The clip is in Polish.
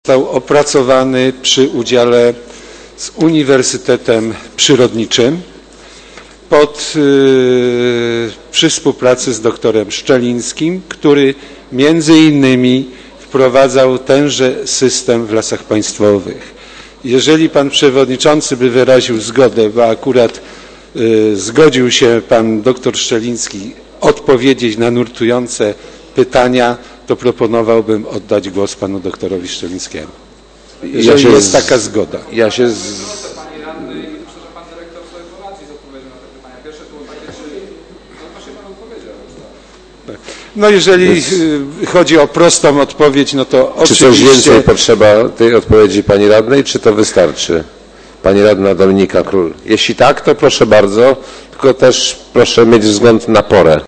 Został opracowany przy udziale z Uniwersytetem Przyrodniczym przy współpracy z doktorem Szczelińskim, który między innymi wprowadzał tenże system w Lasach Państwowych. Jeżeli pan przewodniczący by wyraził zgodę, bo akurat zgodził się pan doktor Szczeliński odpowiedzieć na nurtujące pytania, to proponowałbym oddać głos panu doktorowi Szczelińskiemu. Jeżeli jest taka zgoda. Pani radny i myślę, że pan dyrektor sobie poradzi z odpowiedzią na te pytania. Pierwsze było takie, czy... No właśnie pan odpowiedział już, tak. No jeżeli chodzi o prostą odpowiedź, no to oczywiście... Czy coś więcej potrzeba tej odpowiedzi pani radnej, czy to wystarczy? Pani radna Dominika Król. Jeśli tak, to proszę bardzo, tylko też proszę mieć wzgląd na porę.